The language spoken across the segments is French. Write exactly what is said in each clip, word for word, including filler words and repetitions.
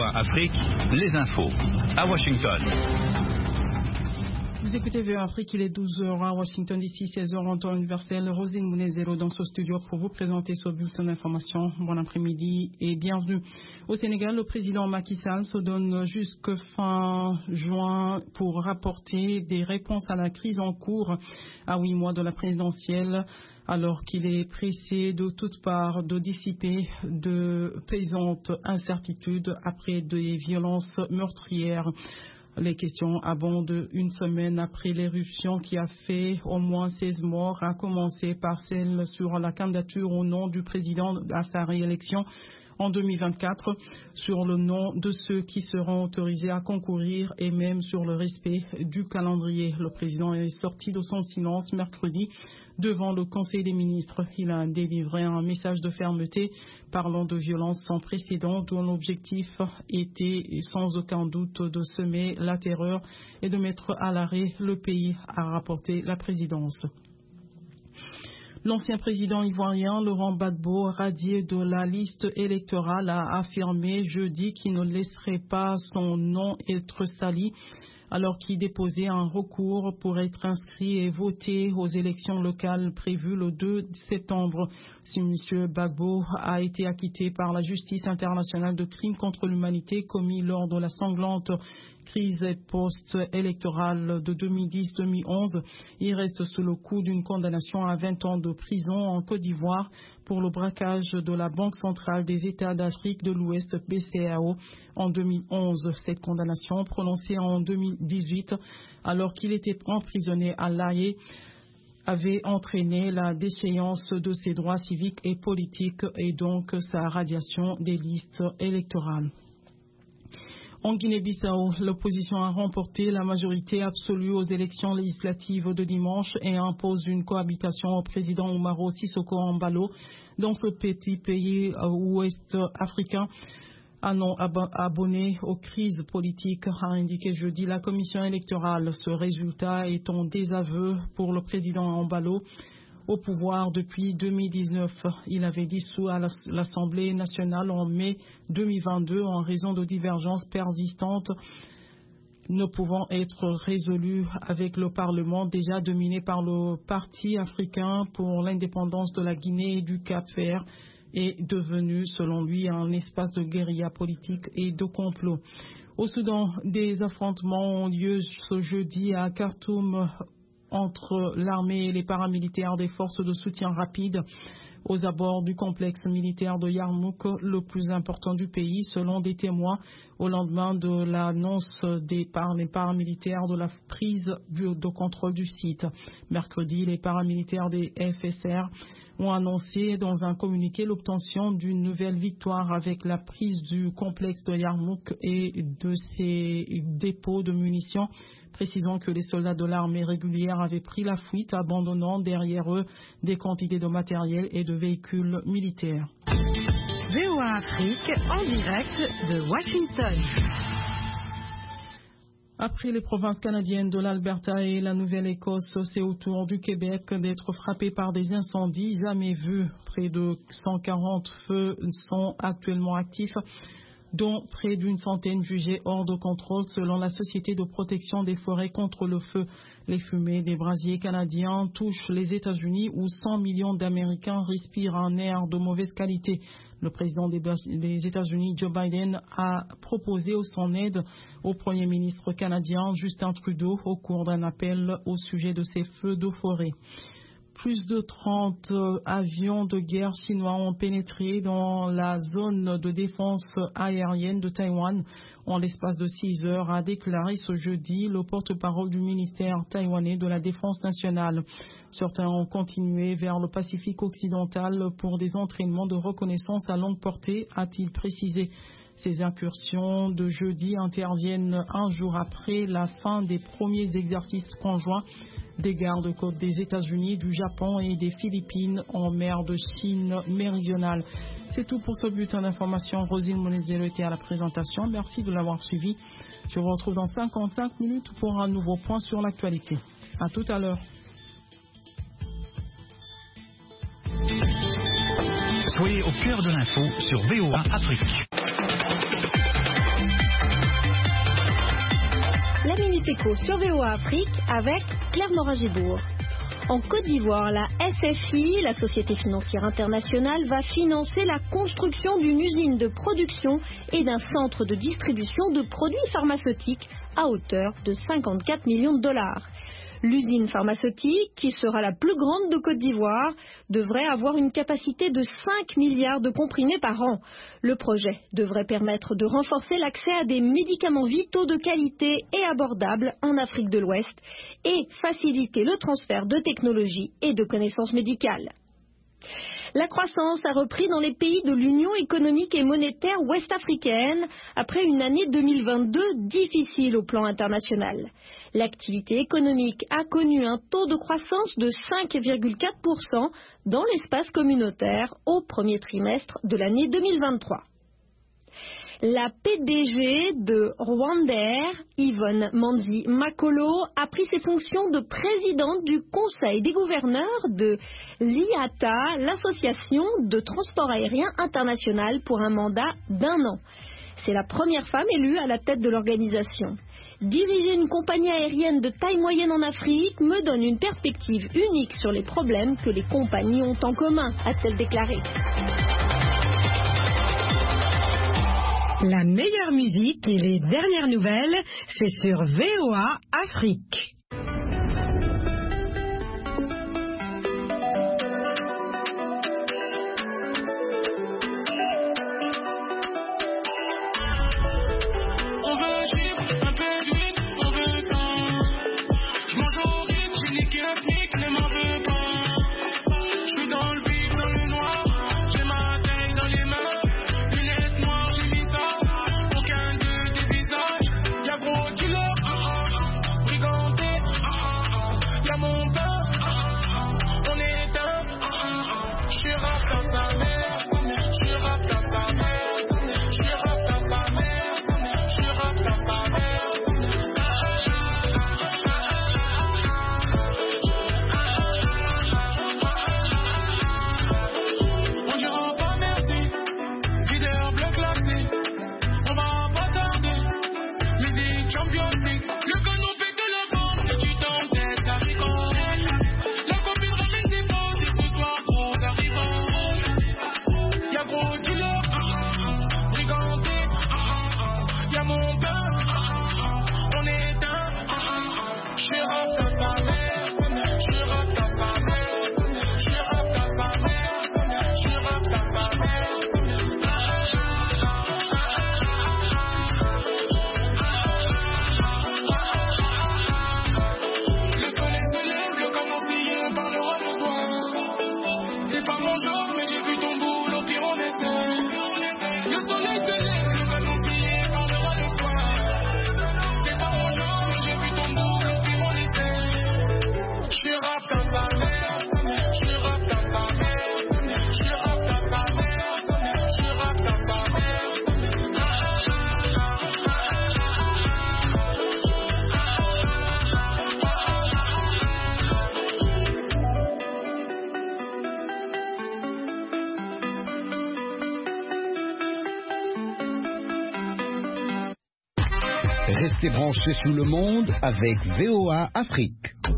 A Afrique, les infos à Washington. Vous écoutez V O A Afrique, il est douze heures à Washington, d'ici seize heures en temps universel. Roselyne Mounezero dans ce studio pour vous présenter ce bulletin d'information. Bon après-midi et bienvenue. Au Sénégal, le président Macky Sall se donne jusque fin juin pour rapporter des réponses à la crise en cours à huit mois de la présidentielle, alors qu'il est pressé de toutes parts de dissiper de pesantes incertitudes après des violences meurtrières. Les questions abondent une semaine après l'éruption qui a fait au moins seize morts, à commencer par celle sur la candidature au nom du président à sa réélection en deux mille vingt-quatre, sur le nom de ceux qui seront autorisés à concourir et même sur le respect du calendrier. Le président est sorti de son silence mercredi devant le Conseil des ministres. Il a délivré un message de fermeté parlant de violences sans précédent dont l'objectif était sans aucun doute de semer la terreur et de mettre à l'arrêt le pays, a rapporté la présidence. L'ancien président ivoirien Laurent Gbagbo, radié de la liste électorale, a affirmé jeudi qu'il ne laisserait pas son nom être sali alors qu'il déposait un recours pour être inscrit et voter aux élections locales prévues le deux septembre. Si M. Gbagbo a été acquitté par la justice internationale de crimes contre l'humanité commis lors de la sanglante crise post-électorale de deux mille dix deux mille onze, il reste sous le coup d'une condamnation à vingt ans de prison en Côte d'Ivoire pour le braquage de la Banque centrale des États d'Afrique de l'Ouest, B C A O, en deux mille onze. Cette condamnation, prononcée en deux mille dix-huit, alors qu'il était emprisonné à La Haye, avait entraîné la déchéance de ses droits civiques et politiques et donc sa radiation des listes électorales. En Guinée-Bissau, l'opposition a remporté la majorité absolue aux élections législatives de dimanche et impose une cohabitation au président Umaro Sissoko Embalo dans ce petit pays ouest africain. Non abonné aux crises politiques, a indiqué jeudi la commission électorale. Ce résultat est en désaveu pour le président Embalo, au pouvoir depuis deux mille dix-neuf. Il avait dissous à l'Assemblée nationale en mai deux mille vingt-deux en raison de divergences persistantes ne pouvant être résolues avec le Parlement déjà dominé par le Parti africain pour l'indépendance de la Guinée et du Cap-Vert, est devenu, selon lui, un espace de guérilla politique et de complot. Au Soudan, des affrontements ont lieu ce jeudi à Khartoum entre l'armée et les paramilitaires des forces de soutien rapide aux abords du complexe militaire de Yarmouk, le plus important du pays, selon des témoins, au lendemain de l'annonce des par les paramilitaires de la prise de contrôle du site. Mercredi, les paramilitaires des F S R ont annoncé dans un communiqué l'obtention d'une nouvelle victoire avec la prise du complexe de Yarmouk et de ses dépôts de munitions, précisant que les soldats de l'armée régulière avaient pris la fuite, abandonnant derrière eux des quantités de matériel et de véhicules militaires. V O A Afrique en direct de Washington. Après les provinces canadiennes de l'Alberta et la Nouvelle-Écosse, c'est au tour du Québec d'être frappé par des incendies jamais vus. Près de cent quarante feux sont actuellement actifs, dont près d'une centaine jugés hors de contrôle selon la Société de protection des forêts contre le feu. Les fumées des brasiers canadiens touchent les États-Unis où cent millions d'Américains respirent un air de mauvaise qualité. Le président des États-Unis, Joe Biden, a proposé son aide au Premier ministre canadien Justin Trudeau au cours d'un appel au sujet de ces feux de forêt. Plus de trente avions de guerre chinois ont pénétré dans la zone de défense aérienne de Taïwan en l'espace de six heures, a déclaré ce jeudi le porte-parole du ministère taïwanais de la Défense nationale. Certains ont continué vers le Pacifique occidental pour des entraînements de reconnaissance à longue portée, a-t-il précisé. Ces incursions de jeudi interviennent un jour après la fin des premiers exercices conjoints des gardes-côtes des États-Unis, du Japon et des Philippines en mer de Chine méridionale. C'est tout pour ce bulletin d'information. Roselyne Mounezero était à la présentation. Merci de l'avoir suivi. Je vous retrouve dans cinquante-cinq minutes pour un nouveau point sur l'actualité. À tout à l'heure. Soyez au cœur de l'info sur V O A Afrique. Éco sur V O A Afrique avec Claire Morin-Gibourg. En Côte d'Ivoire, la S F I, la Société financière internationale, va financer la construction d'une usine de production et d'un centre de distribution de produits pharmaceutiques à hauteur de cinquante-quatre millions de dollars. L'usine pharmaceutique, qui sera la plus grande de Côte d'Ivoire, devrait avoir une capacité de cinq milliards de comprimés par an. Le projet devrait permettre de renforcer l'accès à des médicaments vitaux de qualité et abordables en Afrique de l'Ouest et faciliter le transfert de technologies et de connaissances médicales. La croissance a repris dans les pays de l'Union économique et monétaire ouest-africaine après une année deux mille vingt-deux difficile au plan international. L'activité économique a connu un taux de croissance de cinq virgule quatre pour cent dans l'espace communautaire au premier trimestre de l'année deux mille vingt-trois. La P D G de Rwandair, Yvonne Manzi Makolo, a pris ses fonctions de présidente du Conseil des gouverneurs de l'I A T A, l'Association de transport aérien international, pour un mandat d'un an. C'est la première femme élue à la tête de l'organisation. Diriger une compagnie aérienne de taille moyenne en Afrique me donne une perspective unique sur les problèmes que les compagnies ont en commun, a-t-elle déclaré. La meilleure musique et les dernières nouvelles, c'est sur V O A Afrique. Restez branchés sous le monde avec V O A Afrique.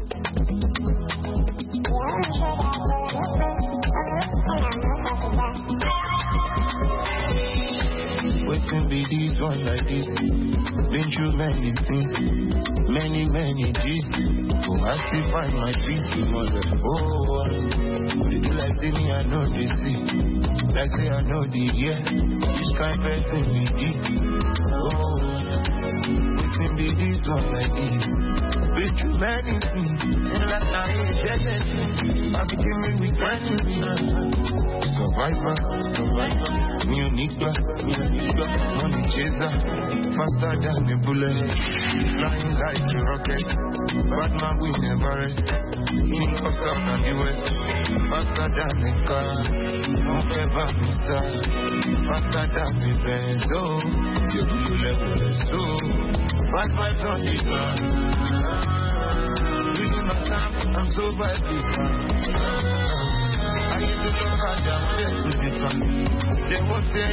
Waiting be this one like this. Been through many things, many, many G's. So I still find my peace, mother. Oh, you do like say me, I know the see. Like say I know the yeah. This kind of person me this. Oh, waiting be this one like this. Been through many things, and like I ain't jealous. I became me with friends. Survivor, survivor, me unique, me unique. Money chaser, faster than a bullet, flying like a rocket. Bad man we never rest. In faster than the west, faster than a car. Don't ever miss out, faster than the best. Oh, you do level so. Bad vibes on the ground. Reading my time, I'm so bad this I used to look at them, they won't say